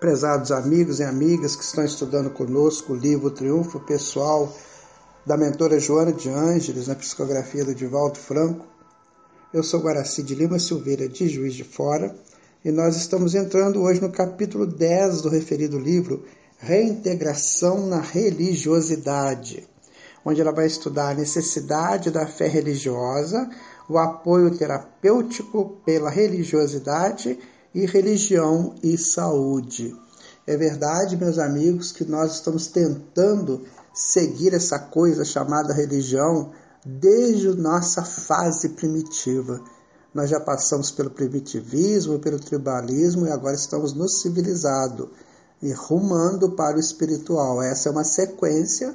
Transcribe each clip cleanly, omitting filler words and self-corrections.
Prezados amigos e amigas que estão estudando conosco o livro Triunfo Pessoal da mentora Joana de Ângeles, na psicografia do Divaldo Franco. Eu sou Guaraci de Lima Silveira, de Juiz de Fora, e nós estamos entrando hoje no capítulo 10 do referido livro, Reintegração na Religiosidade, onde ela vai estudar a necessidade da fé religiosa, o apoio terapêutico pela religiosidade e religião e saúde. É verdade, meus amigos, que nós estamos tentando seguir essa coisa chamada religião desde a nossa fase primitiva. Nós já passamos pelo primitivismo, pelo tribalismo e agora estamos no civilizado e rumando para o espiritual. Essa é uma sequência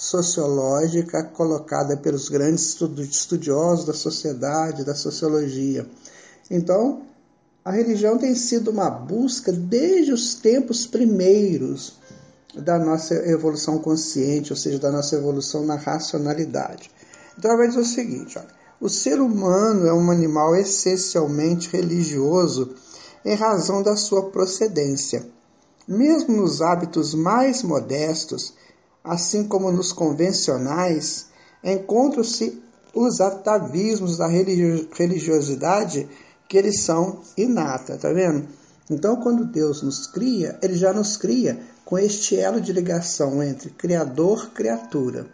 sociológica colocada pelos grandes estudiosos da sociedade, da sociologia. Então, a religião tem sido uma busca desde os tempos primeiros da nossa evolução consciente, ou seja, da nossa evolução na racionalidade. Então, ela vai dizer o seguinte, olha, o ser humano é um animal essencialmente religioso em razão da sua procedência. Mesmo nos hábitos mais modestos, assim como nos convencionais, encontram-se os atavismos da religiosidade que eles são inata, tá vendo? Então, quando Deus nos cria, Ele já nos cria com este elo de ligação entre Criador e criatura.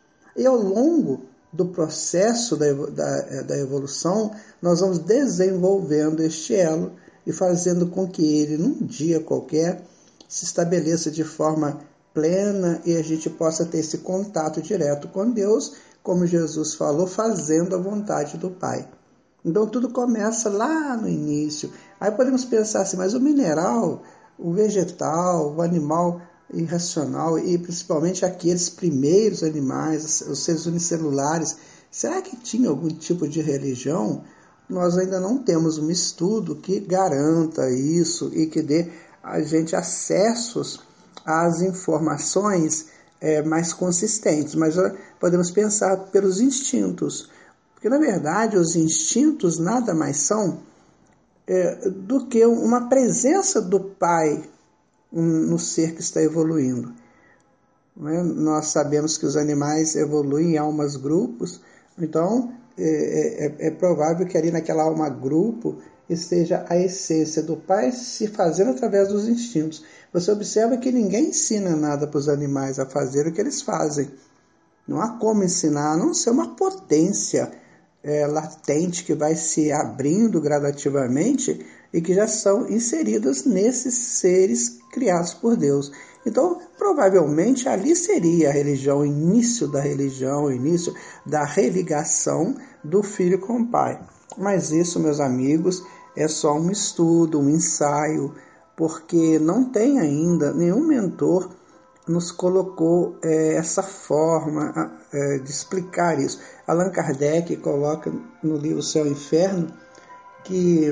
E ao longo do processo da evolução, nós vamos desenvolvendo este elo e fazendo com que ele, num dia qualquer, se estabeleça de forma plena e a gente possa ter esse contato direto com Deus, como Jesus falou, fazendo a vontade do Pai. Então tudo começa lá no início. Aí podemos pensar assim, mas o mineral, o vegetal, o animal irracional e principalmente aqueles primeiros animais, os seres unicelulares, será que tinha algum tipo de religião? Nós ainda não temos um estudo que garanta isso e que dê a gente acessos às informações mais consistentes. Mas podemos pensar pelos instintos. Porque, na verdade, os instintos nada mais são do que uma presença do Pai no ser que está evoluindo. Não é? Nós sabemos que os animais evoluem em almas-grupos, então é provável que ali naquela alma-grupo esteja a essência do Pai se fazendo através dos instintos. Você observa que ninguém ensina nada para os animais a fazer o que eles fazem. Não há como ensinar, a não ser uma potência latente que vai se abrindo gradativamente e que já são inseridas nesses seres criados por Deus. Então, provavelmente, ali seria a religião, o início da religião, o início da religação do filho com o pai. Mas isso, meus amigos, é só um estudo, um ensaio, porque não tem ainda nenhum mentor nos colocou essa forma de explicar isso. Allan Kardec coloca no livro Céu e Inferno que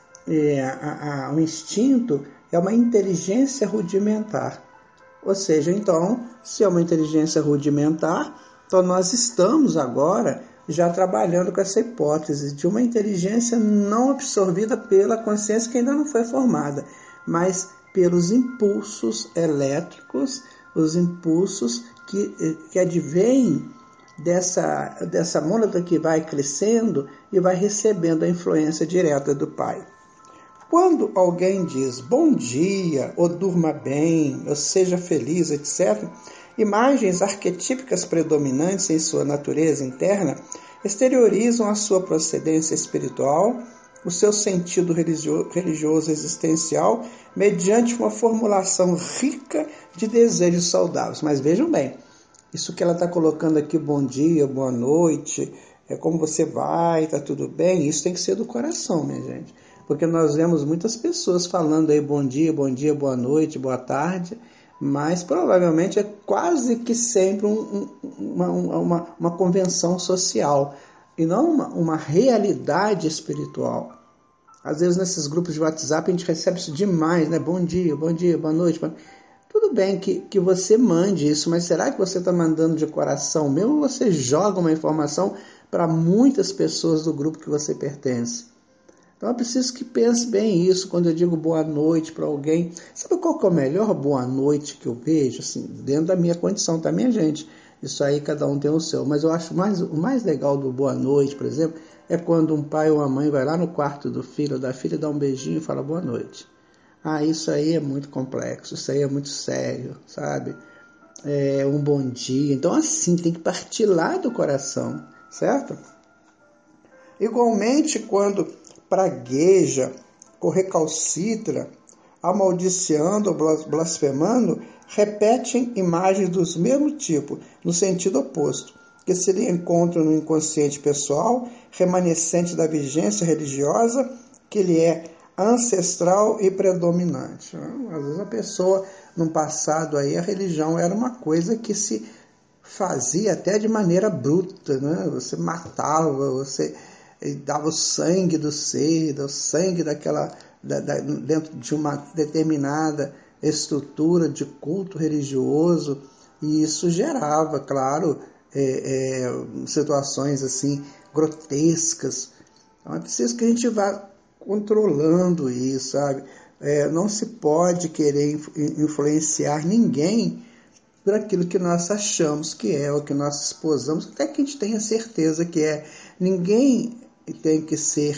o instinto é uma inteligência rudimentar. Ou seja, então, se é uma inteligência rudimentar, então nós estamos agora já trabalhando com essa hipótese de uma inteligência não absorvida pela consciência que ainda não foi formada, mas pelos impulsos elétricos, os impulsos que advêm dessa mônada que vai crescendo e vai recebendo a influência direta do Pai. Quando alguém diz bom dia, ou durma bem, ou seja feliz, etc., imagens arquetípicas predominantes em sua natureza interna exteriorizam a sua procedência espiritual, o seu sentido religioso existencial, mediante uma formulação rica de desejos saudáveis. Mas vejam bem, isso que ela está colocando aqui, bom dia, boa noite, como você vai, está tudo bem, isso tem que ser do coração, minha gente. Porque nós vemos muitas pessoas falando aí bom dia, boa noite, boa tarde, mas provavelmente é quase que sempre uma convenção social e não uma realidade espiritual. Às vezes nesses grupos de WhatsApp a gente recebe isso demais, né? Bom dia, boa noite. Tudo bem que você mande isso, mas será que você está mandando de coração mesmo ou você joga uma informação para muitas pessoas do grupo que você pertence? Então é preciso que pense bem isso quando eu digo boa noite para alguém. Sabe qual que é o melhor boa noite que eu vejo? Assim, dentro da minha condição, tá, minha gente? Isso aí cada um tem o seu. Mas eu acho o mais legal do boa noite, por exemplo, é quando um pai ou uma mãe vai lá no quarto do filho ou da filha, dá um beijinho e fala boa noite. Ah, isso aí é muito complexo, isso aí é muito sério, sabe? É um bom dia. Então assim, tem que partir lá do coração, certo? Igualmente, quando pragueja ou recalcitra, amaldiçoando ou blasfemando, repetem imagens do mesmo tipo, no sentido oposto, que se encontram no inconsciente pessoal, remanescente da vigência religiosa, que lhe é ancestral e predominante. Às vezes a pessoa, no passado, aí, a religião era uma coisa que se fazia até de maneira bruta, né? Você matava, você dava o sangue do ser, o sangue dentro de uma determinada estrutura de culto religioso, e isso gerava, claro, situações assim grotescas. Então é preciso que a gente vá controlando isso, sabe? Não se pode querer influenciar ninguém por aquilo que nós achamos que é, o que nós esposamos, até que a gente tenha certeza que é. Ninguém tem que ser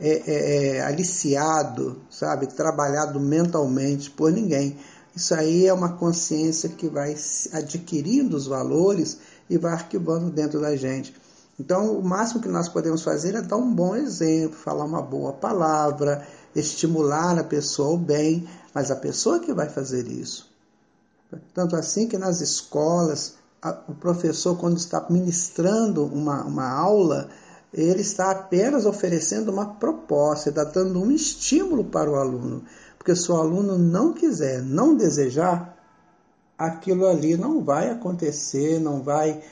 aliciado, sabe, trabalhado mentalmente por ninguém. Isso aí é uma consciência que vai adquirindo os valores e vai arquivando dentro da gente. Então, o máximo que nós podemos fazer é dar um bom exemplo, falar uma boa palavra, estimular a pessoa ao bem, mas a pessoa que vai fazer isso. Tanto assim que nas escolas, o professor, quando está ministrando uma aula, ele está apenas oferecendo uma proposta, está dando um estímulo para o aluno. Porque se o aluno não quiser, não desejar, aquilo ali não vai acontecer, não vai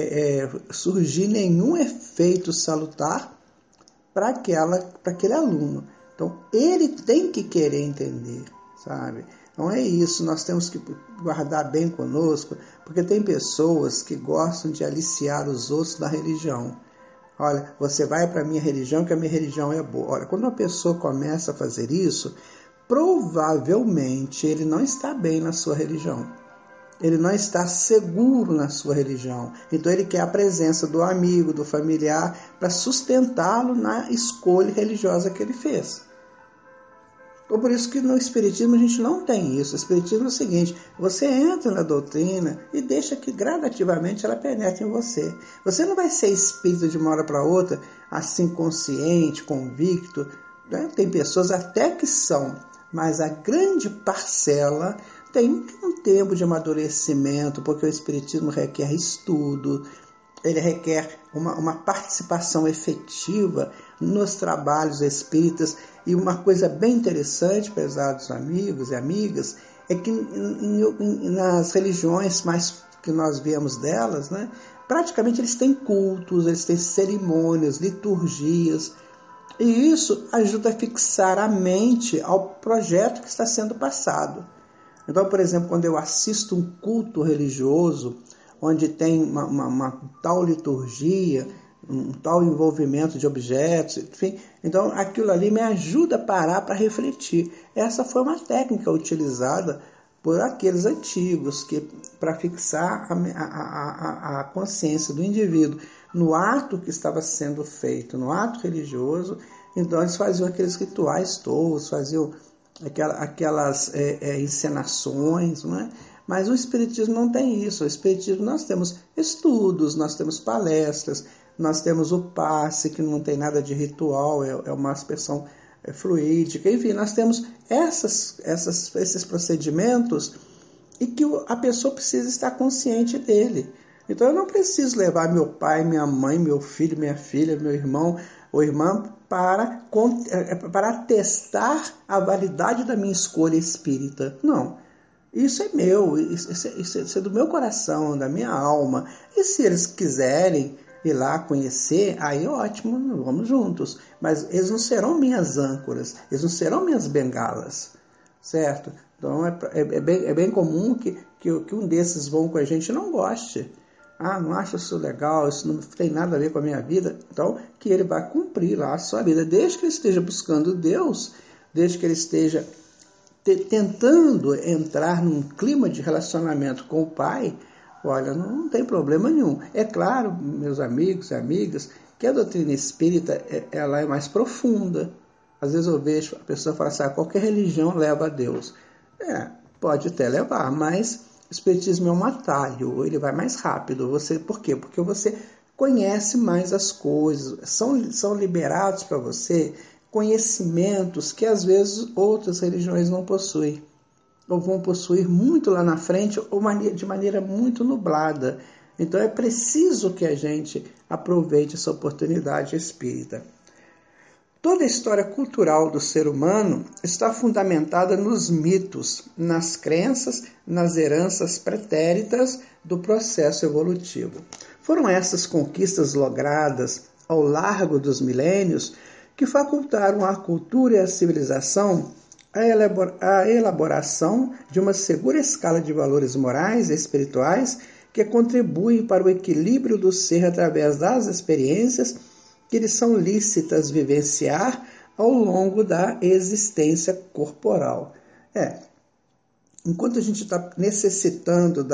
surgir nenhum efeito salutar para aquele aluno. Então, ele tem que querer entender, sabe? Então é isso, nós temos que guardar bem conosco, porque tem pessoas que gostam de aliciar os outros da religião. Olha, você vai para a minha religião, que a minha religião é boa. Olha, quando uma pessoa começa a fazer isso, provavelmente ele não está bem na sua religião. Ele não está seguro na sua religião. Então ele quer a presença do amigo, do familiar, para sustentá-lo na escolha religiosa que ele fez. Então, por isso que no Espiritismo a gente não tem isso. O Espiritismo é o seguinte: você entra na doutrina e deixa que gradativamente ela penetre em você. Você não vai ser espírita de uma hora para outra, assim consciente, convicto. Né? Tem pessoas até que são, mas a grande parcela tem um tempo de amadurecimento, porque o Espiritismo requer estudo, ele requer uma participação efetiva nos trabalhos espíritas. E uma coisa bem interessante, prezados amigos e amigas, é que nas religiões mais que nós vemos delas, né, praticamente eles têm cultos, eles têm cerimônias, liturgias, e isso ajuda a fixar a mente ao projeto que está sendo passado. Então, por exemplo, quando eu assisto um culto religioso, onde tem uma tal liturgia, um tal envolvimento de objetos, enfim, então aquilo ali me ajuda a parar para refletir. Essa foi uma técnica utilizada por aqueles antigos, para fixar a consciência do indivíduo no ato que estava sendo feito, no ato religioso. Então eles faziam aqueles rituais todos, faziam aquelas encenações, não é? Mas o Espiritismo não tem isso. O Espiritismo nós temos estudos, nós temos palestras, nós temos o passe, que não tem nada de ritual, é uma expressão fluídica. Enfim, nós temos esses procedimentos e que a pessoa precisa estar consciente dele. Então eu não preciso levar meu pai, minha mãe, meu filho, minha filha, meu irmão ou irmã para atestar a validade da minha escolha espírita. Não. Isso é meu, isso é do meu coração, da minha alma. E se eles quiserem ir lá conhecer, aí ótimo, vamos juntos. Mas eles não serão minhas âncoras, eles não serão minhas bengalas, certo? Então é bem comum que um desses vão com a gente e não goste. não acho isso legal, isso não tem nada a ver com a minha vida, então que ele vai cumprir lá a sua vida, desde que ele esteja buscando Deus, desde que ele esteja tentando entrar num clima de relacionamento com o Pai. Olha, não tem problema nenhum. É claro, meus amigos e amigas, que a doutrina espírita ela é mais profunda. Às vezes eu vejo a pessoa falar assim, qualquer religião leva a Deus. Pode até levar, mas o espiritismo é um atalho, ele vai mais rápido. Por quê? Porque você conhece mais as coisas, são liberados para você conhecimentos que às vezes outras religiões não possuem, ou vão possuir muito lá na frente, ou de maneira muito nublada. Então é preciso que a gente aproveite essa oportunidade espírita. Toda a história cultural do ser humano está fundamentada nos mitos, nas crenças, nas heranças pretéritas do processo evolutivo. Foram essas conquistas logradas ao largo dos milênios que facultaram à cultura e à civilização a elaboração de uma segura escala de valores morais e espirituais que contribuem para o equilíbrio do ser através das experiências que lhes são lícitas vivenciar ao longo da existência corporal. Enquanto a gente está necessitando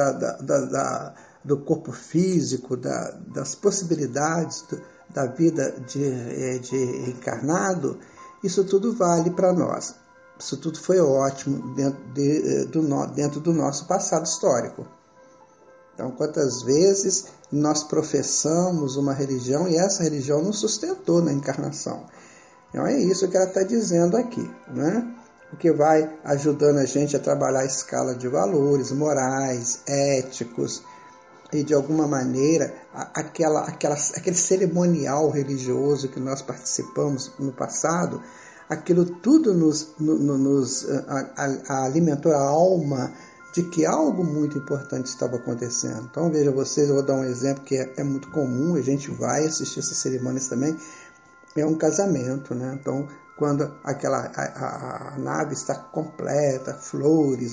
do corpo físico, das possibilidades da vida de encarnado, isso tudo vale para nós. Isso tudo foi ótimo dentro do nosso passado histórico. Então, quantas vezes nós professamos uma religião e essa religião nos sustentou na encarnação? Então, é isso que ela está dizendo aqui, né? O que vai ajudando a gente a trabalhar a escala de valores morais, éticos, e de alguma maneira aquele cerimonial religioso que nós participamos no passado, aquilo tudo nos alimentou a alma de que algo muito importante estava acontecendo. Então veja vocês, eu vou dar um exemplo que é muito comum, a gente vai assistir essas cerimônias também, é um casamento, né? Então quando a nave está completa, flores,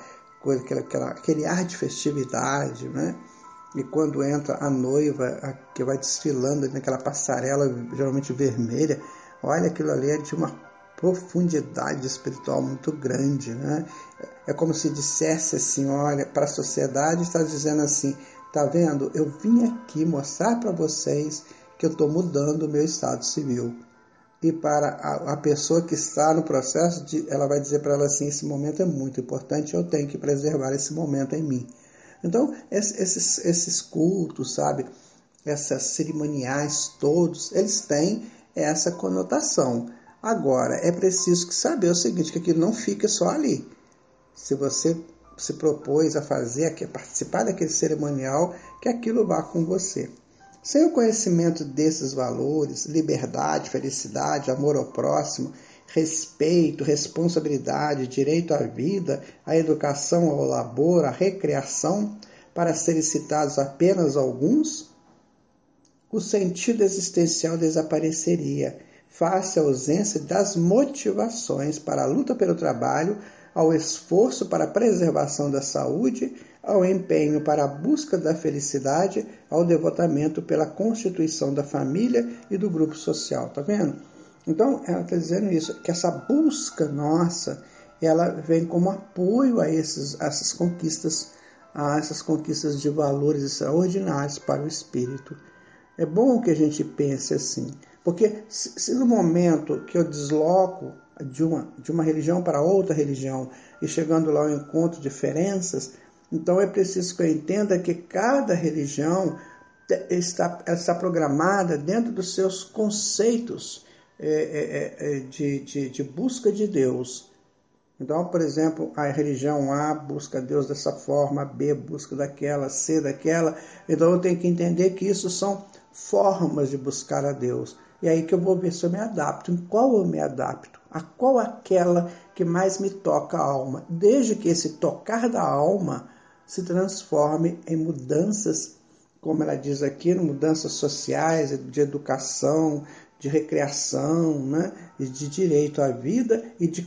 aquele ar de festividade, né? E quando entra a noiva, que vai desfilando naquela passarela, geralmente vermelha, olha, aquilo ali é de uma profundidade espiritual muito grande, né? É como se dissesse assim, olha, para a sociedade está dizendo assim, tá vendo? Eu vim aqui mostrar para vocês que eu estou mudando o meu estado civil. E para a pessoa que está no processo, ela vai dizer para ela assim, esse momento é muito importante, eu tenho que preservar esse momento em mim. Então, esses cultos, sabe, essas cerimoniais todos, eles têm essa conotação. Agora, é preciso saber o seguinte, que aquilo não fica só ali. Se você se propôs a participar daquele cerimonial, que aquilo vá com você. Sem o conhecimento desses valores, liberdade, felicidade, amor ao próximo, respeito, responsabilidade, direito à vida, à educação, ao labor, à recreação, para serem citados apenas alguns, o sentido existencial desapareceria, face à ausência das motivações para a luta pelo trabalho, ao esforço para a preservação da saúde, ao empenho para a busca da felicidade, ao devotamento pela constituição da família e do grupo social. Tá vendo? Então, ela está dizendo isso, que essa busca nossa, ela vem como apoio a essas conquistas de valores extraordinários para o espírito. É bom que a gente pense assim, porque se no momento que eu desloco de uma religião para outra religião e chegando lá eu encontro diferenças, então é preciso que eu entenda que cada religião está programada dentro dos seus conceitos de busca de Deus. Então, por exemplo, a religião A busca Deus dessa forma, B busca daquela, C daquela. Então eu tenho que entender que isso são formas de buscar a Deus. E aí que eu vou ver se eu me adapto. Em qual eu me adapto? A qual aquela que mais me toca a alma? Desde que esse tocar da alma se transforme em mudanças, como ela diz aqui, mudanças sociais, de educação, de recreação, né? E de direito à vida e de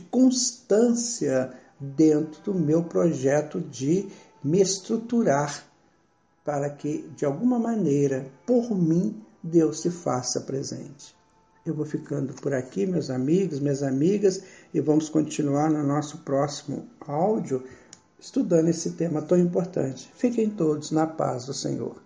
constância dentro do meu projeto de me estruturar para que, de alguma maneira, por mim, Deus se faça presente. Eu vou ficando por aqui, meus amigos, minhas amigas, e vamos continuar no nosso próximo áudio estudando esse tema tão importante. Fiquem todos na paz do Senhor.